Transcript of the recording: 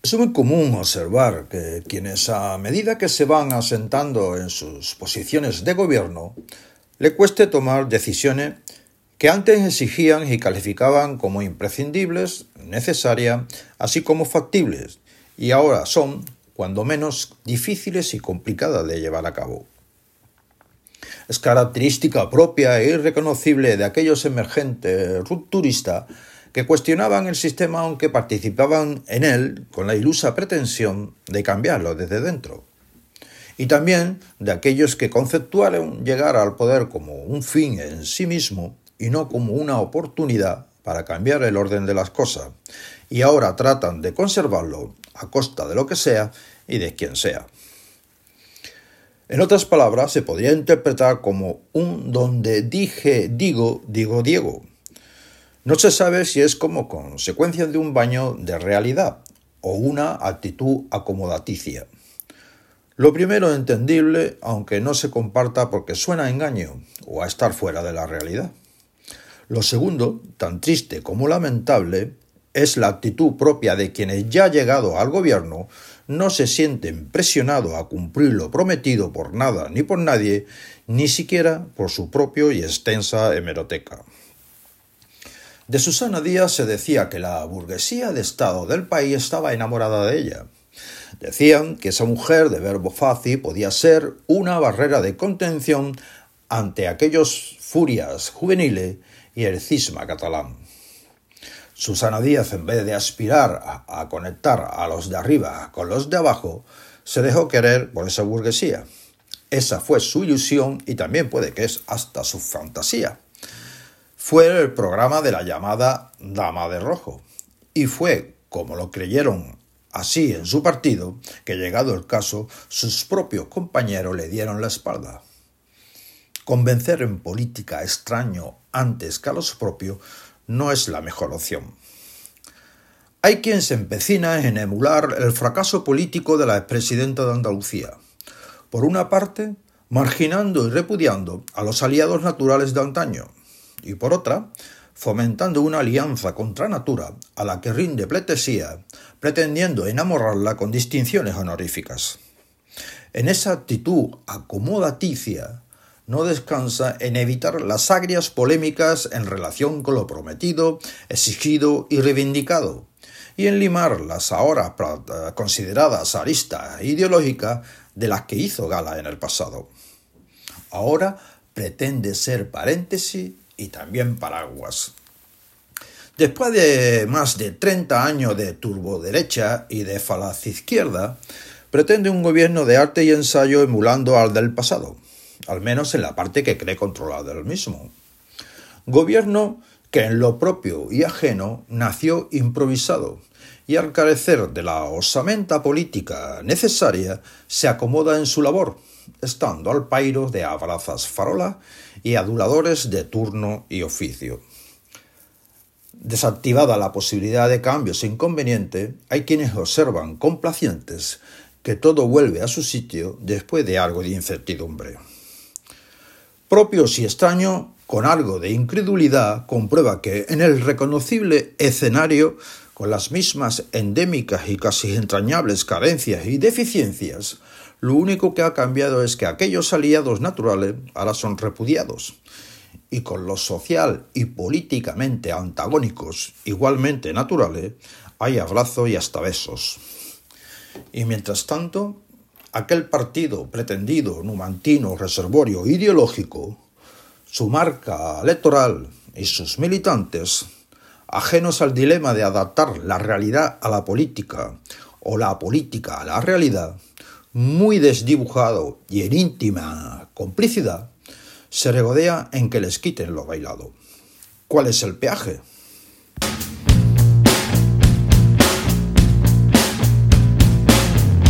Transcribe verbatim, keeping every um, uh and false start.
Es muy común observar que quienes, a medida que se van asentando en sus posiciones de gobierno, le cueste tomar decisiones que antes exigían y calificaban como imprescindibles, necesarias, así como factibles, y ahora son, cuando menos, difíciles y complicadas de llevar a cabo. Es característica propia e irreconocible de aquellos emergentes rupturistas que cuestionaban el sistema aunque participaban en él con la ilusa pretensión de cambiarlo desde dentro. Y también de aquellos que conceptuaron llegar al poder como un fin en sí mismo y no como una oportunidad para cambiar el orden de las cosas, y ahora tratan de conservarlo a costa de lo que sea y de quien sea. En otras palabras, se podría interpretar como un donde dije, digo, digo, Diego. No se sabe si es como consecuencia de un baño de realidad o una actitud acomodaticia. Lo primero entendible, aunque no se comparta porque suena a engaño o a estar fuera de la realidad. Lo segundo, tan triste como lamentable, es la actitud propia de quienes ya llegado al gobierno no se sienten presionados a cumplir lo prometido por nada ni por nadie, ni siquiera por su propio y extensa hemeroteca. De Susana Díaz se decía que la burguesía de Estado del país estaba enamorada de ella. Decían que esa mujer de verbo fácil podía ser una barrera de contención ante aquellos furias juveniles y el cisma catalán. Susana Díaz, en vez de aspirar a, a conectar a los de arriba con los de abajo, se dejó querer por esa burguesía. Esa fue su ilusión y también puede que es hasta su fantasía. Fue el programa de la llamada Dama de Rojo, y fue, como lo creyeron así en su partido, que llegado el caso, sus propios compañeros le dieron la espalda. Convencer en política a extraño antes que a los propios no es la mejor opción. Hay quien se empecina en emular el fracaso político de la expresidenta de Andalucía. Por una parte, marginando y repudiando a los aliados naturales de antaño, y por otra, fomentando una alianza contra natura a la que rinde pleitesía, pretendiendo enamorarla con distinciones honoríficas. En esa actitud acomodaticia, no descansa en evitar las agrias polémicas en relación con lo prometido, exigido y reivindicado, y en limar las ahora consideradas aristas ideológicas de las que hizo gala en el pasado. Ahora pretende ser paréntesis y también paraguas. Después de más de treinta años de turboderecha y de falaz izquierda, pretende un gobierno de arte y ensayo emulando al del pasado, al menos en la parte que cree controlar del mismo. Gobierno que en lo propio y ajeno nació improvisado, y al carecer de la osamenta política necesaria, se acomoda en su labor, estando al pairo de abrazas farolas y aduladores de turno y oficio. Desactivada la posibilidad de cambios inconvenientes, hay quienes observan complacientes que todo vuelve a su sitio después de algo de incertidumbre. Propios y extraños, con algo de incredulidad, comprueba que en el reconocible escenario, con las mismas endémicas y casi entrañables carencias y deficiencias, lo único que ha cambiado es que aquellos aliados naturales ahora son repudiados, y con los social y políticamente antagónicos, igualmente naturales, hay abrazos y hasta besos. Y mientras tanto, aquel partido pretendido, numantino, reservorio, ideológico, su marca electoral y sus militantes, ajenos al dilema de adaptar la realidad a la política o la política a la realidad, muy desdibujado y en íntima complicidad, se regodea en que les quiten lo bailado. ¿Cuál es el peaje?